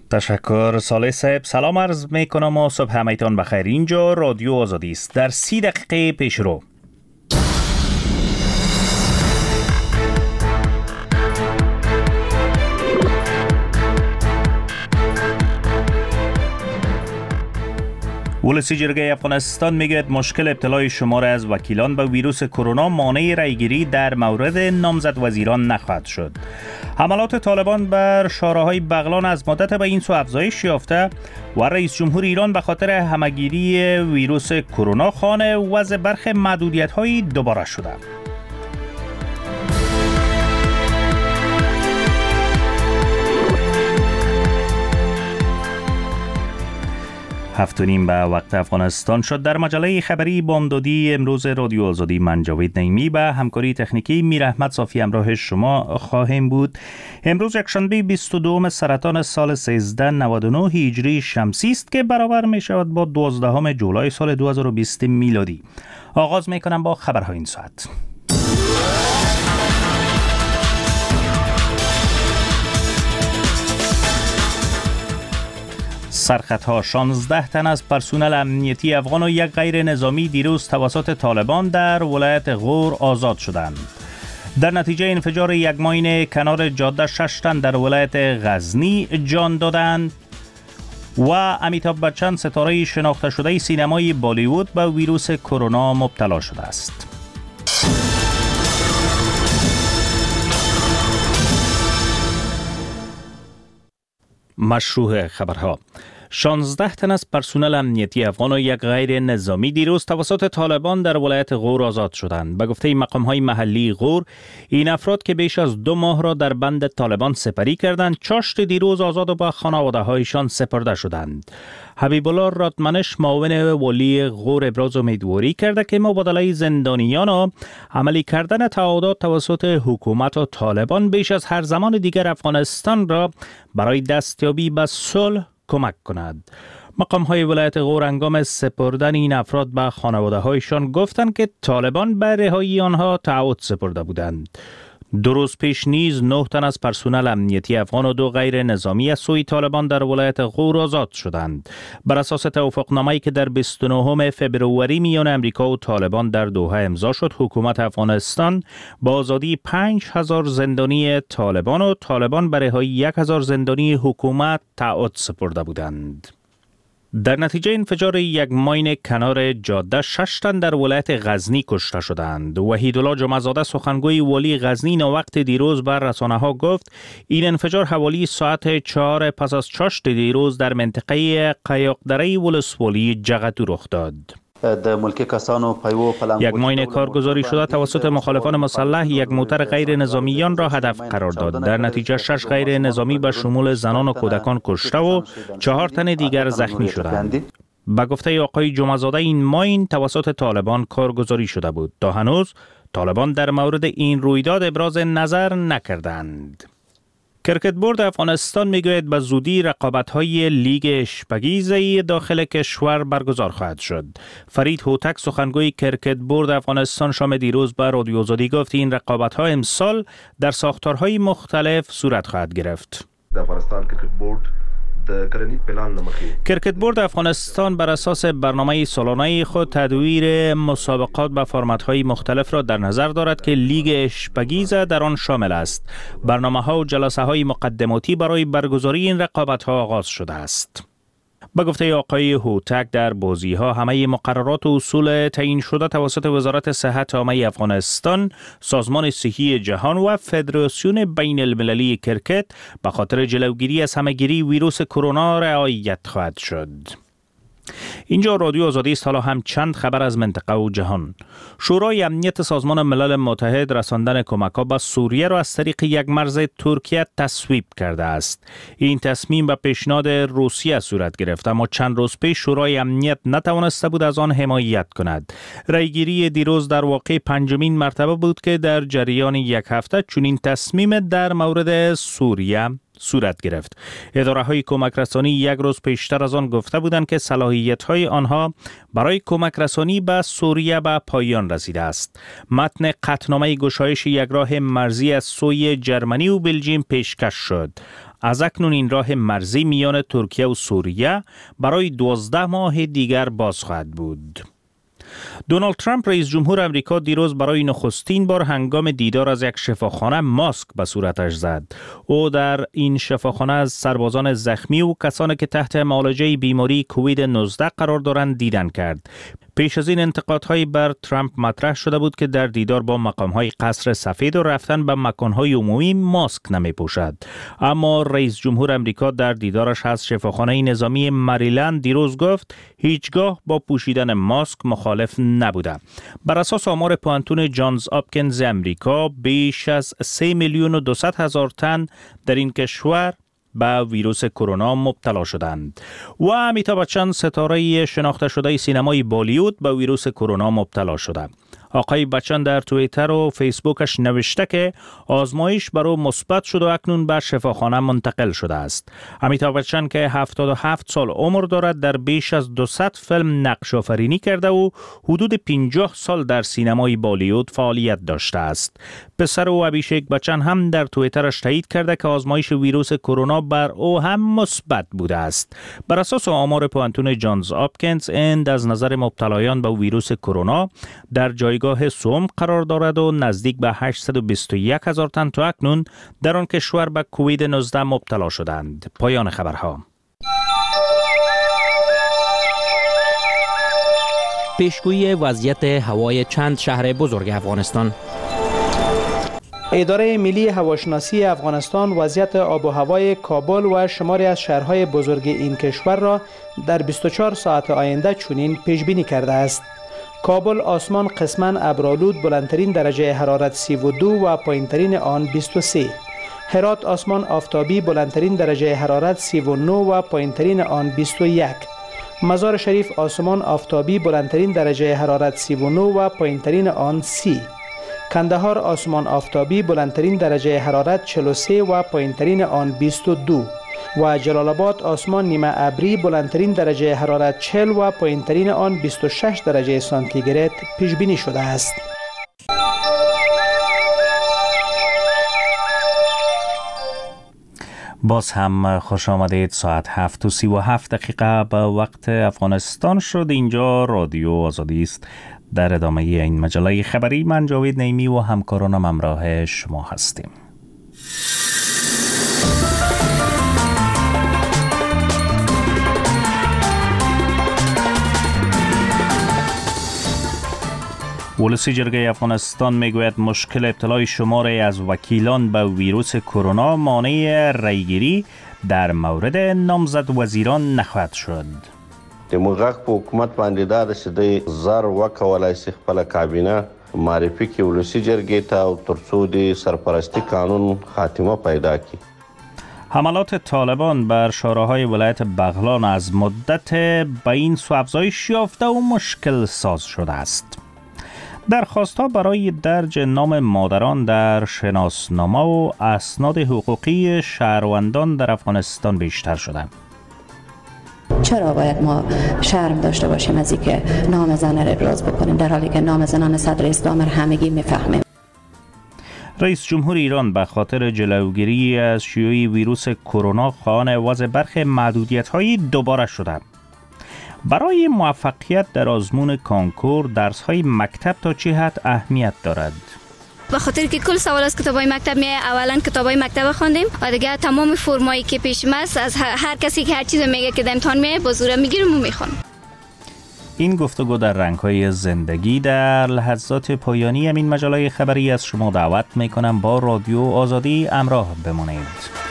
تشکر صالح صاحب. سلام عرض می کنم و صبح همایتان بخیر. اینجا رادیو آزادی است. در 30 دقیقه پیش رو ولسی جرگه افغانستان میگوید مشکل ابتلای شمار از وکیلان به ویروس کرونا مانع رایگیری در مورد نامزد وزیران نخواهد شد. حملات طالبان بر شارع‌های بغلان از مدت به این سو افزایش یافته و رئیس جمهور ایران به خاطر همه‌گیری ویروس کرونا خانه وضع برخی محدودیت‌های دوباره شده. هفت و نیم به وقت افغانستان شد. در مجله خبری بامدادی امروز رادیو آزادی من جاوید نعیمی به همکاری تکنیکی میر احمد صافی همراه شما خواهیم بود. امروز یکشنبه 22 سرطان سال 1399 هجری شمسی است که برابر می شود با 12 جولای سال 2020 میلادی. آغاز می کنم با خبرهای این ساعت. سرخطها 16 تن از پرسنل امنیتی افغان و یک غیر نظامی دیروز توسط طالبان در ولایت غور آزاد شدند. در نتیجه انفجار یک ماین کنار جاده 6 تن در ولایت غزنی جان دادند و امیتاب بچن ستاره شناخته شده سینمای بالیوود به ویروس کرونا مبتلا شده است. مشروع خبرها. 16 تن از پرسنل امنیتی افغان و یک غیر نظامی دیروز توسط طالبان در ولایت غور آزاد شدند. به گفته مقام‌های محلی غور، این افراد که بیش از 2 ماه را در بند طالبان سپری کردند، چاشت دیروز آزاد و به خانواده‌هایشان سپرده شدند. حبیب الله رادمنش معاون والی غور ابراز امیدواری کرده که مبادله زندانیان و عملی کردن تعهدات توسط حکومت و طالبان بیش از هر زمان دیگر افغانستان را برای دستیابی به صلح کمک کند. مقام‌های ولایت غور هنگام سپردن این افراد به خانواده‌هایشان گفتند که طالبان به رهایی آنها تعهد سپرده بودند. 2 روز پیش نیز 9 تن از پرسنل امنیتی افغان و 2 غیر نظامی از سوی طالبان در ولایت غور آزاد شدند. بر اساس توافقنامه‌ای که در 29 فبروری میان امریکا و طالبان در دوحه امضا شد، حکومت افغانستان با آزادی 5000 زندانی طالبان و طالبان به رهایی 1000 زندانی حکومت تعهد سپرده بودند. در نتیجه انفجار یک ماین کنار جاده 6 تن در ولایت غزنی کشته شدند. وحیدالله جمعه‌زاده سخنگوی والی غزنی وقت دیروز بر رسانه‌ها گفت این انفجار حوالی ساعت 4 پس از چاشت دیروز در منطقه قیاقدره ولسوالی جغتو رخ داد. یک ماین کارگزاری شده توسط مخالفان مسلح یک موتر غیر نظامیان را هدف قرار داد. در نتیجه 6 غیر نظامی به شمول زنان و کودکان کشته و 4 تن دیگر زخمی شدند. به گفته آقای جمعه‌زاده این ماین توسط طالبان کارگزاری شده بود. تا هنوز طالبان در مورد این رویداد ابراز نظر نکردند. کرکت بورد افغانستان میگوید به زودی رقابت‌های لیگ اشپگیزی داخل کشور برگزار خواهد شد. فرید هوتک سخنگوی کرکت بورد افغانستان شام دیروز به رادیو آزادی گفت این رقابت‌ها امسال در ساختارهای مختلف صورت خواهد گرفت. افغانستان کرکت بورد کرکت بورد افغانستان بر اساس برنامه سالانه خود تدویر مسابقات به فرمت‌های مختلف را در نظر دارد که لیگ اشپگیز در آن شامل است. برنامه‌ها و جلسه‌های مقدماتی برای برگزاری این رقابت‌ها آغاز شده است. با گفته آقای هوتک در بازی‌ها همه مقررات و اصول تعیین شده توسط وزارت صحت عامه افغانستان، سازمان صحی جهان و فدراسیون بین المللی کرکت به خاطر جلوگیری از همه‌گیری ویروس کرونا رعایت خواهد شد. اینجا رادیو آزادی است. حالا هم چند خبر از منطقه و جهان. شورای امنیت سازمان ملل متحد رساندن کمک‌ها به سوریه را از طریق یک مرز ترکیه تصویب کرده است. این تصمیم به پیشنهاد روسیه صورت گرفت، اما چند روز پیش شورای امنیت نتوانسته بود از آن حمایت کند. رأیگیری دیروز در واقع 5مین مرتبه بود که در جریان یک هفته چنین تصمیم در مورد سوریه صورت گرفت. اداره‌های کمک رسانی یک روز پیشتر از آن گفته بودند که صلاحیت‌های آنها برای کمک رسانی به سوریه به پایان رسیده است. متن قطعنامه گشایش یک راه مرزی از سوی جرمنی و بلژیم پیشکش شد، از اکنون این راه مرزی میان ترکیه و سوریه برای 12 ماه دیگر باز خواهد بود. دونالد ترامپ رئیس جمهور امریکا دیروز برای نخستین بار هنگام دیدار از یک شفاخانه ماسک به صورتش زد. او در این شفاخانه از سربازان زخمی و کسانی که تحت معالجه بیماری کووید 19 قرار دارند دیدن کرد. پیش از این انتقادهای بر ترامپ مطرح شده بود که در دیدار با مقامهای قصر سفید و رفتن به مکانهای عمومی ماسک نمی پوشد. اما رئیس جمهور امریکا در دیدارش از شفاخانه نظامی مریلند دیروز گفت هیچگاه با پوشیدن ماسک مخالف نبوده. بر اساس آمار پوانتون جانز آپکینز امریکا بیش از 3,200,000 تن در این کشور به ویروس کرونا مبتلا شدند و امیتابh بچن ستاره شناخته شده سینمای بالیوود به ویروس کرونا مبتلا شده. آقای بچن در توییتر و فیسبوکش نوشته که آزمایش بر او مثبت شد و اکنون به شفاخانه منتقل شده است. امیتابh بچن که 77 سال عمر دارد در بیش از 200 فیلم نقش آفرینی کرده و حدود 50 سال در سینمای بالیوود فعالیت داشته است. پسر او ابیشیک بچن هم در توییترش تایید کرده که آزمایش ویروس کرونا بر او هم مثبت بوده است. بر اساس آمار پوانتون جانز آپکینز، اند از نظر مبتلایان به ویروس کرونا در جایگاه سوم قرار دارد و نزدیک به 821,000 تن تا اکنون در آن کشور به کووید 19 مبتلا شدند. پایان خبرها. پیشگویی وضعیت هوای چند شهر بزرگ افغانستان. اداره ملی هواشناسی افغانستان وضعیت آب و هوای کابل و شماری از شهرهای بزرگ این کشور را در 24 ساعت آینده چنین پیش بینی کرده است. کابل آسمان قسماً ابرآلود، بلندترین درجه حرارت 32 و پایینترین آن 23. هرات آسمان آفتابی، بلندترین درجه حرارت 39 و پایینترین آن 21. مزار شریف آسمان آفتابی، بلندترین درجه حرارت 39 و پایینترین آن 30. کندهار آسمان آفتابی، بلندترین درجه حرارت 43 و پایینترین آن 22. و جلال آباد آسمان نیمه ابری، بلندترین درجه حرارت 40 و پایینترین آن 26 درجه سانتیگراد پیش بینی شده است. باز هم خوش آمدید. ساعت 7:37 به وقت افغانستان شد. اینجا رادیو آزادی است. در ادامه این مجله خبری من جاوید نیمی و همکارانم همراه شما هستیم. ولسی جرگه افغانستان میگوید مشکل ابتلای شماری از وکیلان به ویروس کرونا مانع رایگیری در مورد نامزد وزیران نخواهد شد. د موږ په حکومت باندې دا د سدي زر وکولای سي خپل کابینه معرفي کې ولسی جرګې ته او ترڅو د سرپرستی قانون خاتمه پیدا کړي. حملات طالبان بر شوراهای ولایت بغلان از مدت به این سو افزایش یافته و مشکل ساز شده است. درخواست‌ها برای درج نام مادران در شناسنامه و اسناد حقوقی شهروندان در افغانستان بیشتر شده. چرا باید ما شرم داشته باشیم از اینکه نام زن را ابراز بکنیم در حالی که نام زنان صدر اسلام را همگی میفهمیم؟ رئیس جمهور ایران به خاطر جلوگیری از شیوع ویروس کرونا خواهان وضع برخی محدودیت‌های دوباره شده. برای موفقیت در آزمون کانکور درس‌های مکتب تا چه حد اهمیت دارد؟ به خاطر که کل سوال از کتابای مکتب اولا کتابای مکتب خواندیم و دیگه تمام فرمایی که پیش است از هر کسی که هر چیز میگه که در امتحان میه با زور میگیریم و میخونیم. این گفتگو در رنگ‌های زندگی در لحظات پایانی همین مجله خبری از شما دعوت میکنم با رادیو آزادی همراه بمانید.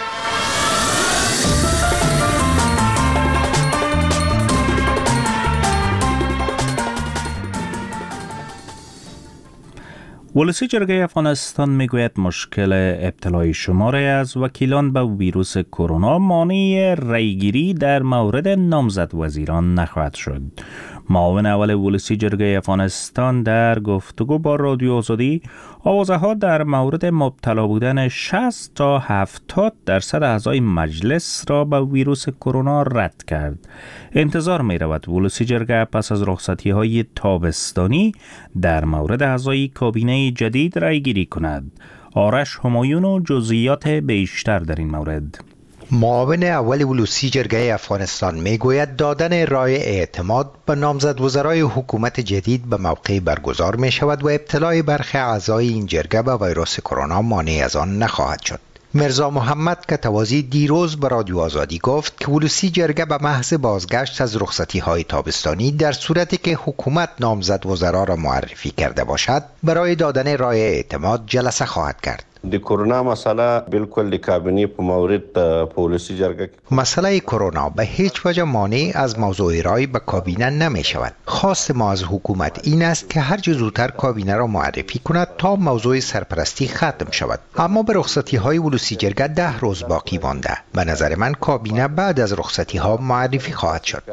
ولسی جرگه افغانستان میگوید مشکل ابتلای شماری از وکیلان به ویروس کرونا مانع رایگیری در مورد نامزد وزیران نخواهد شد. معاون اول ولسی جرگه افغانستان در گفتگو با رادیو آزادی آوازه ها در مورد مبتلا بودن 60 تا 70% اعضای مجلس را به ویروس کرونا رد کرد. انتظار می رود ولسی جرگه پس از رخصتی های تابستانی در مورد اعضای کابینه جدید رای گیری کند. آرش همایون و جزئیات بیشتر در این مورد. معاون اول ولوسی جرگه افغانستان میگوید دادن رای اعتماد به نامزد وزرای حکومت جدید به موقع برگزار می شود و ابتلای برخی اعضای این جرگه به ویروس کرونا مانع از آن نخواهد شد. مرزا محمد کتوازی دیروز به رادیو آزادی گفت که ولوسی جرگه به محض بازگشت از رخصتی های تابستانی در صورتی که حکومت نامزد وزرا را معرفی کرده باشد برای دادن رای اعتماد جلسه خواهد کرد. د کرونا مسئله بالکل د کابینه په مورد پالیسی جرگه مسئله کرونا به هیچ وجه مانع از موضوع رای به کابینه نمی شود. خواست ما از حکومت این است که هر چه زودتر کابینه را معرفی کند تا موضوع سرپرستی ختم شود. اما به رخصتی های ولوسی جرگه 10 روز باقی مانده. به نظر من کابینه بعد از رخصتی ها معرفی خواهد شد.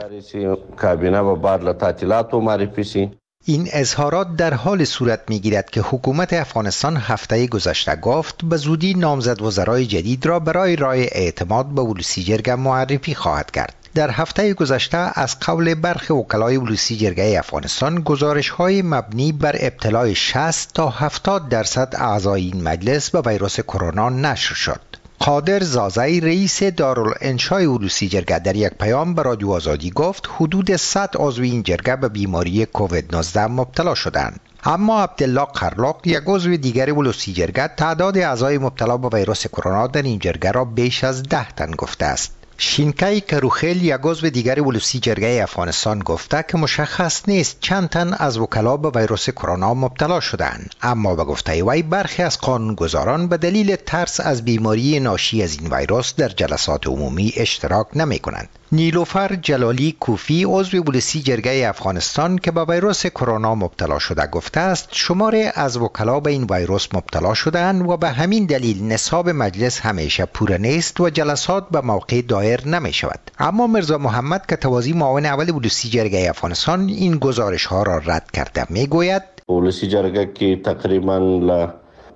کابینه با بعد از تعطیلات معرفی شد. این اظهارات در حال صورت می‌گیرد که حکومت افغانستان هفته گذشته گفت به زودی نامزد وزرای جدید را برای رای اعتماد به ولوسی جرگه معرفی خواهد کرد. در هفته گذشته از قول برخی وکلای ولوسی جرگه افغانستان گزارش‌های مبنی بر ابتلای 60 تا 70% اعضای این مجلس به ویروس کرونا نشر شد. قادر زازی رئیس دارالانشای ولوسی جرگه در یک پیام به رادیو آزادی گفت حدود 100 عضو این جرگه به بیماری کووید 19 مبتلا شدند. اما عبدالله قرلاق یک عضو دیگر ولوسی جرگه تعداد اعضای مبتلا به ویروس کرونا در این جرگه را بیش از 10 تن گفته است. شینکای کروخیل یک عضو دیگر ولوسی جرگه افغانستان گفته که مشخص نیست چند تن از وکلا به ویروس کرونا مبتلا شدند، اما به گفته وی برخی از قانونگذاران به دلیل ترس از بیماری ناشی از این ویروس در جلسات عمومی اشتراک نمی کنند. نیلوفر جلالی کوفی عضو ولوسی جرگه افغانستان که به ویروس کرونا مبتلا شده گفته است شماره از وکلا به این ویروس مبتلا شدند و به همین دلیل نصاب مجلس همیشه پوره نیست و جلسات به موقع دایر نمی شود. اما مرزا محمد کتوازی معاون اول ولوسی جرگه افغانستان این گزارش ها را رد کرده می گوید ولوسی جرگه که تقریبا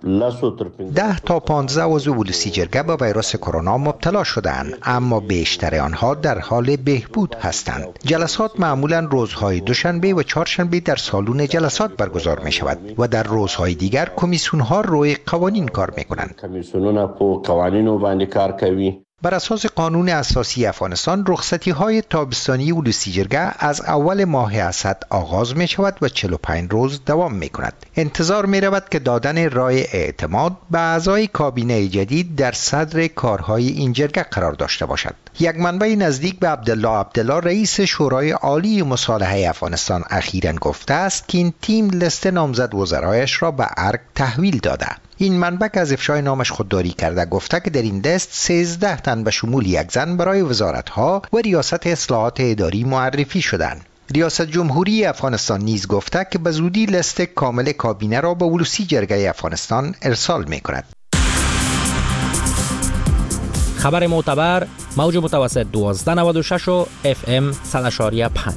10 تا 15 عضو ولوسی جرگه با ویروس کرونا مبتلا شدند، اما بیشتر آنها در حال بهبود هستند. جلسات معمولا روزهای دوشنبه و چهارشنبه در سالن جلسات برگزار می شود و در روزهای دیگر کمیسیون ها روی قوانین کار می کنند. کمیسیونونه په قوانینو باندې کار کوي. بر اساس قانون اساسی افغانستان رخصتی های تابستانی ولوسی جرگه از اول ماه اسد آغاز می شود و 45 روز دوام می کند. انتظار می رود که دادن رای اعتماد به اعضای کابینه جدید در صدر کارهای این جرگه قرار داشته باشد. یک منبع نزدیک به عبدالله رئیس شورای عالی مصالحه افغانستان اخیراً گفته است که این تیم لیست نامزد وزرایش را به ارگ تحویل داده. این منبع که از افشای نامش خودداری کرده گفته که در این لیست 13 تن به شمول یک زن برای وزارت‌ها و ریاست اصلاحات اداری معرفی شدند. ریاست جمهوری افغانستان نیز گفته که به زودی لیست کامل کابینه را به ولوسی جرگه افغانستان ارسال می‌کند. خبر معتبر موج متوسط 1296 و FM 100.5.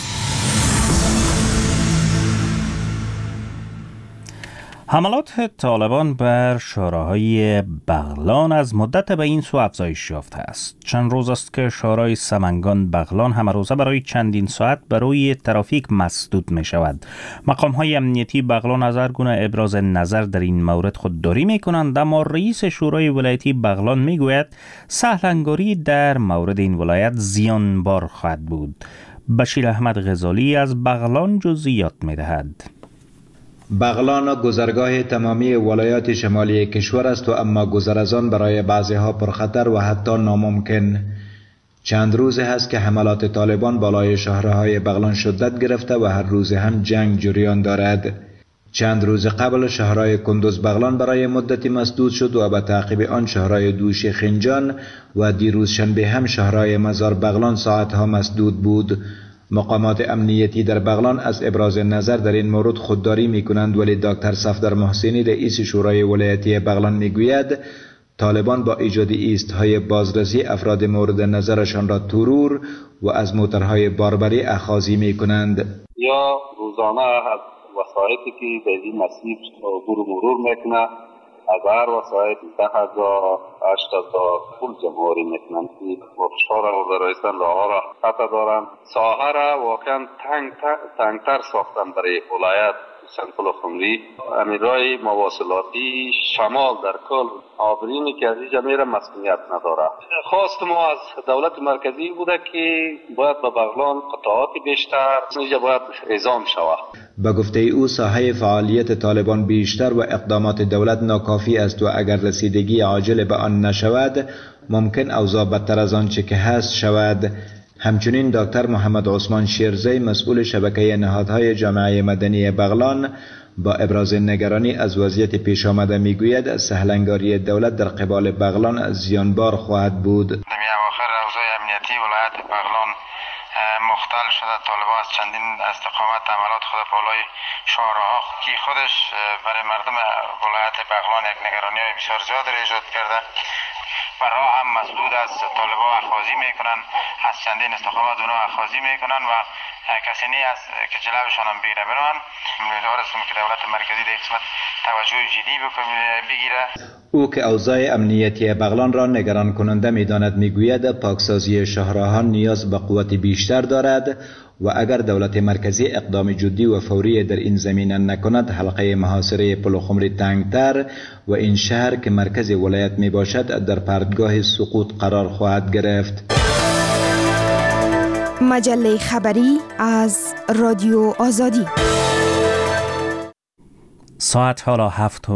حملات طالبان بر شوراهای بغلان از مدت به این سو افزایش یافته است. چند روز است که شورای سمنگان بغلان همه روزه برای چندین ساعت برای ترافیک مسدود می شود. مقام های امنیتی بغلان از هر گونه ابراز نظر در این مورد خودداری می کنند، اما رئیس شورای ولایتی بغلان می گوید سهلنگاری در مورد این ولایت زیانبار خواهد بود. بشیر احمد غزالی از بغلان جزئیات می دهد. بغلان گذرگاه تمامی ولایات شمالی کشور است و اما گذر از آن برای بعضی‌ها پرخطر و حتی ناممکن. چند روز هست که حملات طالبان بالای شهرهای بغلان شدت گرفته و هر روز هم جنگ جریان دارد. چند روز قبل شهرهای کندوز بغلان برای مدتی مسدود شد و به تعقیب آن شهرهای دوشی خنجان و دیروز شنبه هم شهرهای مزار بغلان ساعتها مسدود بود. مقامات امنیتی در بغلان از ابراز نظر در این مورد خودداری می کنند، ولی دکتر صفدر محسنی رئیس شورای ولایتی بغلان می گوید طالبان با ایجاد ایستهای بازرسی افراد مورد نظرشان را ترور و از موترهای باربری اخاذی می کنند. یا روزانه از وسایطی که در این مسیر عبور و مرور میکنه از هر وسایط 10,000 8,000 پول جمعوری میکنند که فروشها را و رایستان راه را قطع دارند. ساحه را واقعا تنگتر ساختن برای ولایت سنپل خمری امیرای مواصلاتی شمال در کل آبرینی که از اینجا میره مسئولیت نداره. خواست ما از دولت مرکزی بوده که باید به بغلان قطعات بیشتر اینجا باید اعزام شود. به گفته او ساحه فعالیت طالبان بیشتر و اقدامات دولت ناکافی است و اگر رسیدگی عاجل به آن نشود ممکن اوضاع بدتر از آنچه که هست شود. همچنین دکتر محمد عثمان شیرزی مسئول شبکه نهادهای جامعه مدنی بغلان با ابراز نگرانی از وضعیت پیش آمده میگوید سهلنگاری دولت در قبال بغلان زیانبار خواهد بود. در اواخر اوضاع امنیتی ولایت بغلان مختل شده. طالبان از چندین استقامت عملات خود بالای شهرها که خودش برای مردم ولایت بغلان یک نگرانی های بسیار زیاد را ایجاد کرده. و راه هم مسدود از طالبان اخاذی میکنن، از چندین استقامت اونها اخاذی میکنن و کسی نی است که جلوشان هم بگیره. بران امیدوار هستم که دولت مرکزی در قسمت توجه جدی بگیره. او که اوضاع امنیتی بغلان را نگران کننده میداند میگوید پاکسازی شهرها نیاز به قوت بیشتر دارد و اگر دولت مرکزی اقدام جدی و فوری در این زمینه نکند حلقه محاصره پلخمری تنگتر و این شهر که مرکز ولایت می باشد در پرتگاه سقوط قرار خواهد گرفت. مجله خبری از رادیو آزادی. ساعت حالا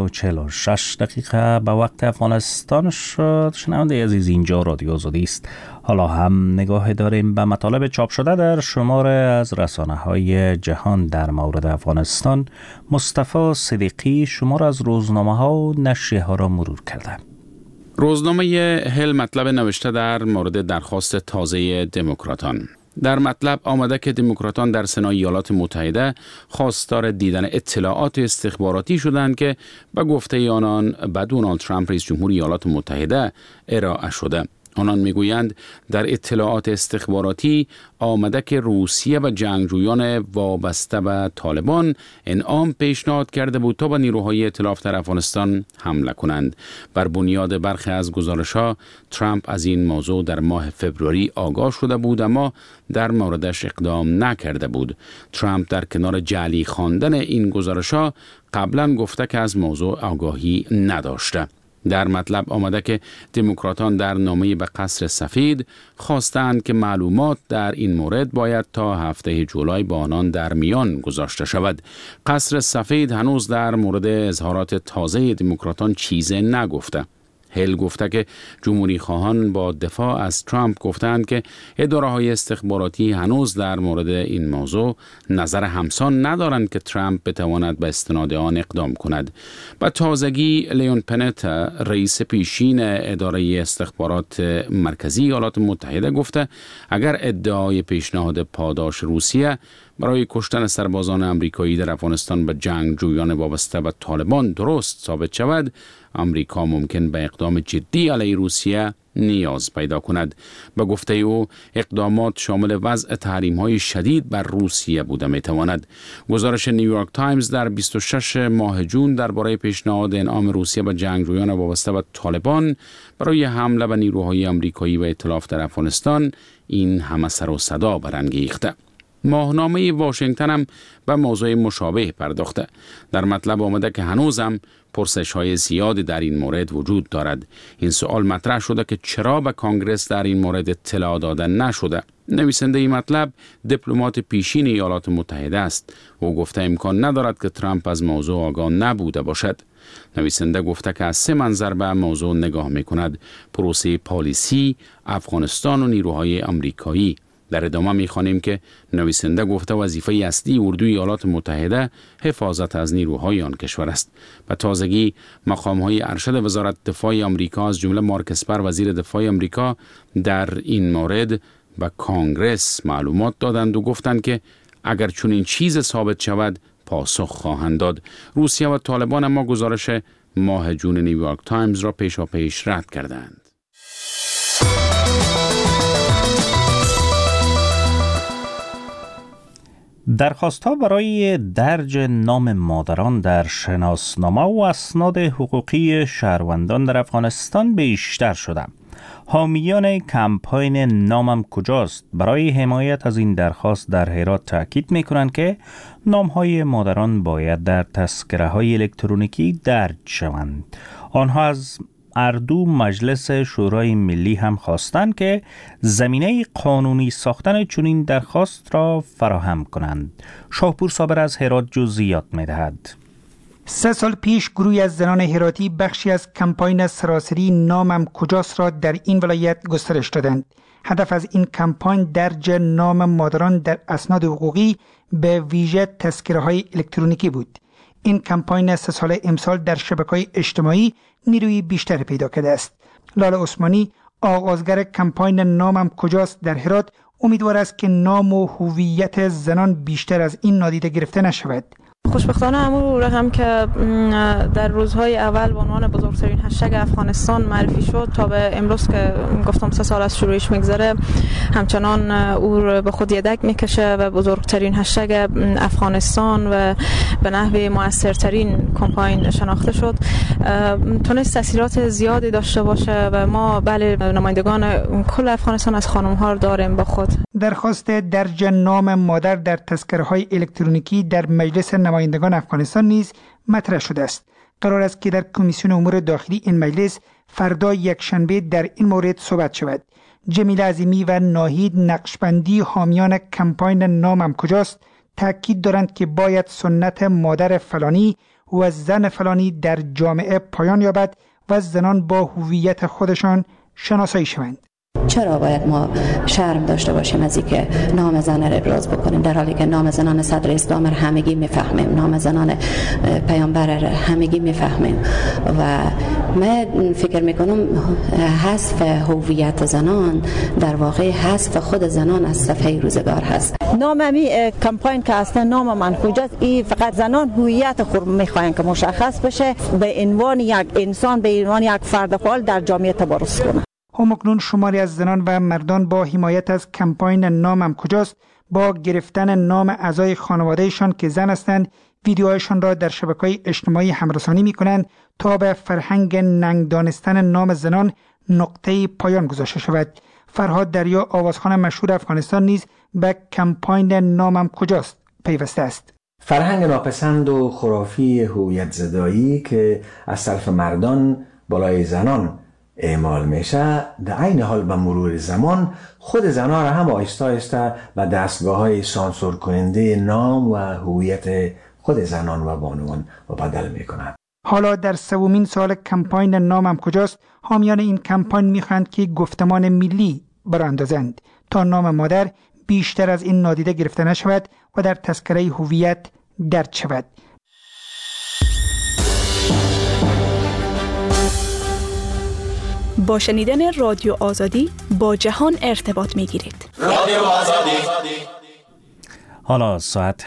7:46 به وقت افغانستان شد. شنونده عزیز، اینجا رادیو آزادی است. حالا هم نگاه داریم به مطالب چاپ شده در شماره از رسانه‌های جهان در مورد افغانستان. مصطفی صدیقی شماره از روزنامه‌ها و نشریه‌ها را مرور کرده. روزنامه هل مطلب نوشته در مورد درخواست تازه دموکراتان. در مطلب آمده که دموکراتان در سنا ایالات متحده خواستار دیدن اطلاعات استخباراتی شدند که به گفته آنان به دونالد ترامپ رئیس جمهور ایالات متحده ارائه شده. آنان میگویند در اطلاعات استخباراتی آمده که روسیه و جنگجویان وابسته به طالبان انعام پیشنهاد کرده بود تا به نیروهای ائتلاف در افغانستان حمله کنند. بر بنیاد برخی از گزارش‌ها ترامپ از این موضوع در ماه فوریه آگاه شده بود اما در موردش اقدام نکرده بود. ترامپ در کنار جعلی خواندن این گزارش‌ها قبلا گفته که از موضوع آگاهی نداشته. در مطلب آمده که دموکراتان در نامه‌ای به قصر سفید خواستند که معلومات در این مورد باید تا هفته جولای با آنان در میان گذاشته شود. قصر سفید هنوز در مورد اظهارات تازه دموکراتان چیزی نگفته. هل گفته که جمهوری خواهان با دفاع از ترامپ گفتند که اداره‌های استخباراتی هنوز در مورد این موضوع نظر همسان ندارند که ترامپ بتواند به استناد آن اقدام کند. به تازگی لیون پنت رئیس پیشین اداره استخبارات مرکزی ایالات متحده گفته اگر ادعای پیشنهاد پاداش روسیه برای کشتن سربازان آمریکایی در افغانستان به جنگجویان وابسته به طالبان درست ثابت شود، آمریکا ممکن به اقدام جدی علیه روسیه نیاز پیدا کند. به گفته او اقدامات شامل وضع تحریم‌های شدید بر روسیه بوده می‌تواند. گزارش نیویورک تایمز در 26 ماه جون درباره پیشنهاد انعام روسیه به جنگجویان وابسته به طالبان برای حمله به نیروهای آمریکایی و ائتلاف در افغانستان این همه سر و صدا برانگیخته. ماهنامه واشنگتن هم به موضوع مشابه پرداخته. در مطلب آمده که هنوزم پرسش‌های زیادی در این مورد وجود دارد. این سوال مطرح شده که چرا به کانگرس در این مورد اطلاع داده نشده. نویسنده این مطلب دیپلمات پیشین ایالات متحده است. او گفته امکان ندارد که ترامپ از موضوع آگاه نبوده باشد. نویسنده گفته که از 3 منظر به موضوع نگاه می‌کند: پروسه پالیسی، افغانستان و نیروهای آمریکایی. در ادامه می‌خوانیم که نویسنده گفته وظیفه اصلی اردوی ایالات متحده حفاظت از نیروهای آن کشور است. به تازگی مقام‌های ارشد وزارت دفاع آمریکا از جمله مارک اسپر وزیر دفاع آمریکا در این مورد به کانگرس معلومات دادند و گفتند که اگر چنین چیز ثابت شود پاسخ خواهند داد. روسیه و طالبان اما گزارش ماه جون نیویورک تایمز را پیشاپیش رد کردند. درخواست‌ها برای درج نام مادران در شناسنامه و اسناد حقوقی شهروندان در افغانستان بیشتر شده. حامیان کمپاین نامم کجاست برای حمایت از این درخواست در هرات تاکید می‌کنند که نام‌های مادران باید در تذکره‌های الکترونیکی درج شوند. آنها از اردو مجلس شورای ملی هم خواستند که زمینه قانونی ساختن چنین درخواست را فراهم کنند. شاهپور صابر از هرات جزئیات می‌دهد. 3 سال پیش گروهی از زنان هراتی بخشی از کمپاین سراسری نامم کجاست را در این ولایت گسترش دادند. هدف از این کمپاین درج نام مادران در اسناد حقوقی به ویژه تذکره‌های الکترونیکی بود. این کمپاین 3 ساله امسال در شبکه‌های اجتماعی نیروی بیشتر پیدا کرده است. لاله عثمانی آغازگر کمپاین نامم کجاست در هرات امیدوار است که نام و هویت زنان بیشتر از این نادیده گرفته نشود. خوشبختانه همون رقم که در روزهای اول به عنوان بزرگترین هشتگ افغانستان معرفی شد تا به امروز که گفتم 3 سال از شروعش میگذره همچنان او به خود یدک میکشه و بزرگترین هشتگ افغانستان و به نحو موثرترین کمپاین شناخته شد. تونست تاثیرات زیادی داشته باشه و ما بله نمایندگان کل افغانستان از خانم‌ها داریم با خود. درخواست درج نام مادر در تذکره‌های الکترونیکی در مجلس نمایندگان افغانستان نیز مطرح شده است. قرار است که در کمیسیون امور داخلی این مجلس فردا یکشنبه در این مورد صحبت شود. جمیل عظیمی و ناهید نقشبندی حامیان کمپاین نامم کجاست تاکید دارند که باید سنت مادر فلانی و زن فلانی در جامعه پایان یابد و زنان با هویت خودشان شناسایی شوند. چرا باید ما شرم داشته باشیم از اینکه نام زن را ابراز بکنیم در حالی که نام زنان صدر اسلام را همگی میفهمیم، نام زنان پیامبر را همگی میفهمیم و من فکر میکنم حذف هویت زنان در واقع حذف خود زنان از صفحه روزگار هست. ناممی کمپاین که اصلا نام من کجاست این فقط زنان هویت خود میخواین که مشخص بشه به عنوان یک انسان به عنوان یک فرد فعال در جامعه تبارز کنه. همکنون شماری از زنان و مردان با حمایت از کمپاین نامم کجاست با گرفتن نام اعضای خانوادهشان که زن هستند ویدیوهایشان را در شبکه‌های اجتماعی همرسانی می‌کنند تا به فرهنگ ننگ دانستن نام زنان نقطه پایان گذاشته شود. فرهاد دریا آوازخوان مشهور افغانستان نیز به کمپاین نامم کجاست پیوسته است. فرهنگ ناپسند و خرافی هویت زدایی که از طرف مردان بالای زنان اعمال میشه در عین حال به مرور زمان خود زنان را هم آهسته آهسته به دستگاه‌های سانسور کننده نام و هویت خود زنان و بانوان بدل میکنند. حالا در 3مین سال کمپاین نامم کجاست حامیان این کمپاین میخواهند که گفتمان ملی براندازند تا نام مادر بیشتر از این نادیده گرفته نشود و در تذکره هویت درج شود. با شنیدن رادیو آزادی با جهان ارتباط می‌گیرید. رادیو آزادی. حالا ساعت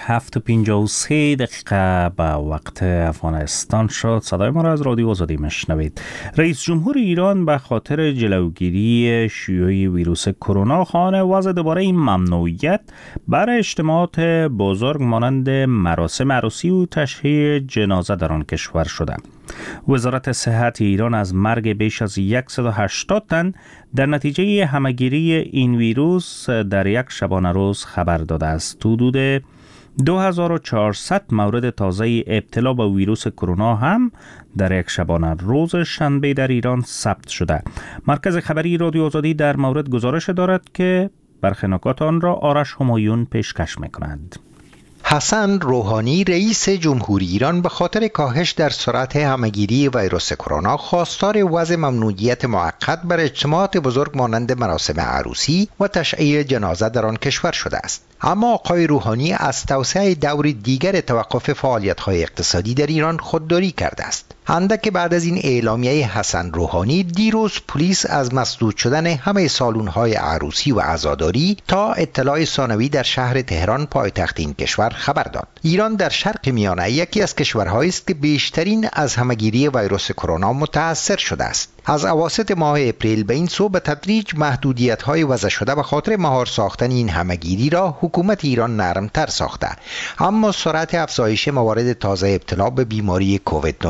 7:53 به وقت افغانستان شد. صدای ما را از رادیو آزادی میشنوید. رئیس جمهور ایران به خاطر جلوگیری شیوع ویروس کرونا خواهان وضع دوباره ممنوعیت برای اجتماعات بزرگ مانند مراسم عروسی و تشییع جنازه در آن کشور شده. وزارت صحت ایران از مرگ بیش از 180 تن در نتیجه همه‌گیری این ویروس در یک شبانه روز خبر داده است. حدود 2400 مورد تازه ابتلا به ویروس کرونا هم در یک شبانه روز شنبه در ایران ثبت شده. مرکز خبری رادیو آزادی در مورد گزارش دارد که برخی نکات آن را آرش همایون پیشکش می‌کند. حسن روحانی رئیس جمهوری ایران به خاطر کاهش در سرعت همه‌گیری ویروس کرونا خواستار وضع ممنوعیت موقت بر اجتماعات بزرگ مانند مراسم عروسی و تشییع جنازه در آن کشور شده است. اما آقای روحانی از توسعه دور دیگر توقف فعالیت‌های اقتصادی در ایران خودداری کرده است. اندک بعد از این اعلامیه حسن روحانی دیروز پلیس از مسدود شدن همه سالن‌های عروسی و عزاداری تا اطلاع ثانوی در شهر تهران پایتخت این کشور خبر داد. ایران در شرق میانه یکی از کشورهایی است که بیشترین از همه‌گیری ویروس کرونا متأثر شده است. از اواسط ماه اپریل به این سو به تدریج محدودیت‌های وضع شده به خاطر مهار ساختن این همه‌گیری را حکومت ایران نرمتر ساخته، اما سرعت افزایش موارد تازه ابتلا به بیماری کووید 19 باعث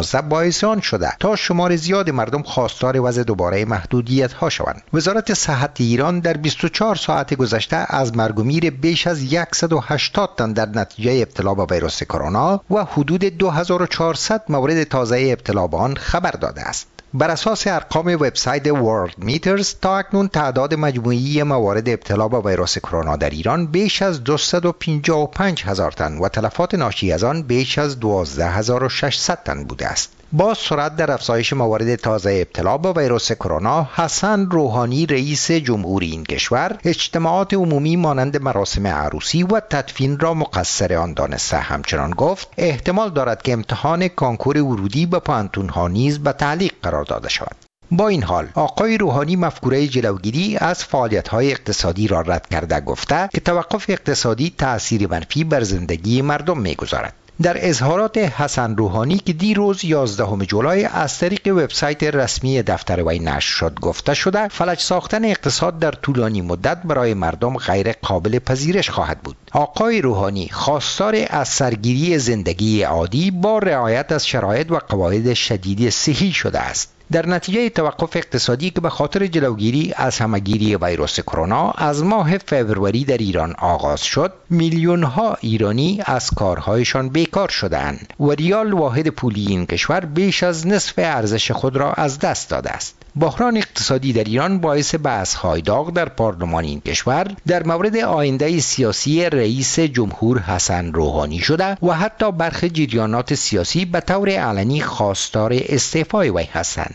باعث آن شده تا شمار زیاد مردم خواستار وضع دوباره محدودیت ها شوند. وزارت صحت ایران در 24 ساعت گذشته از مرگ و میر بیش از 180 تن در نتیجه ابتلا با ویروس کرونا و حدود 2400 مورد تازه ابتلا به آن خبر داده است. بر اساس ارقام وبسایت ورلد میترز تا اکنون تعداد مجموعی موارد ابتلا با ویروس کرونا در ایران بیش از 255,000 تن و تلفات ناشی از آن بیش از 12,600 تن بوده است. با سرعت در افزایش موارد تازه ابتلا با ویروس کرونا، حسن روحانی رئیس جمهوری این کشور اجتماعات عمومی مانند مراسم عروسی و تدفین را مقصر آن دانسته. همچنان گفت احتمال دارد که امتحان کانکور ورودی به پانتون‌ها نیز به تعلیق قرار داده شود. با این حال آقای روحانی مفکوره جلوگیری از فعالیت‌های اقتصادی را رد کرده گفته که توقف اقتصادی تأثیر منفی بر زندگی مردم می‌گذارد. در اظهارات حسن روحانی که دیروز 11 جولای از طریق وبسایت رسمی دفتر وی نشر شد گفته شده فلج ساختن اقتصاد در طولانی مدت برای مردم غیر قابل پذیرش خواهد بود. آقای روحانی خواستار از سرگیری زندگی عادی با رعایت از شرایط و قواعد شدید صحی شده است. در نتیجه توقف اقتصادی که به خاطر جلوگیری از همه‌گیری ویروس کرونا از ماه فوریه در ایران آغاز شد، میلیون‌ها ایرانی از کارهایشان بیکار شدند و ریال واحد پولی این کشور بیش از نصف ارزش خود را از دست داده است. بحران اقتصادی در ایران باعث بحث‌های داغ در پارلمان این کشور در مورد آینده سیاسی رئیس جمهور حسن روحانی شده و حتی برخی جریانات سیاسی به طور علنی خواستار استعفای وی هستند.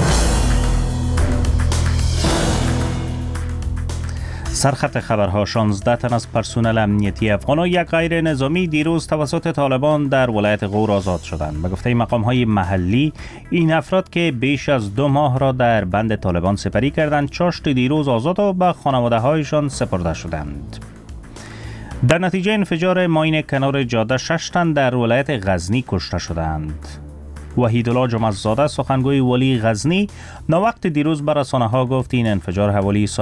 سرخط خبرها 16 تن از پرسنل امنیتی افغان و یک غیر نظامی دیروز توسط طالبان در ولایت غور آزاد شدند. به گفته مقام‌های محلی این افراد که بیش از 2 ماه را در بند طالبان سپری کردند چاشت دیروز آزاد و به خانواده‌هایشان سپرده شدند. در نتیجه انفجار ماین کنار جاده 6 تن در ولایت غزنی کشته شدند. وحیدالله جمعه‌زاده سخنگوی ولی غزنی ناوقت دیروز به رسانه‌ها گفت این انفجار حوالی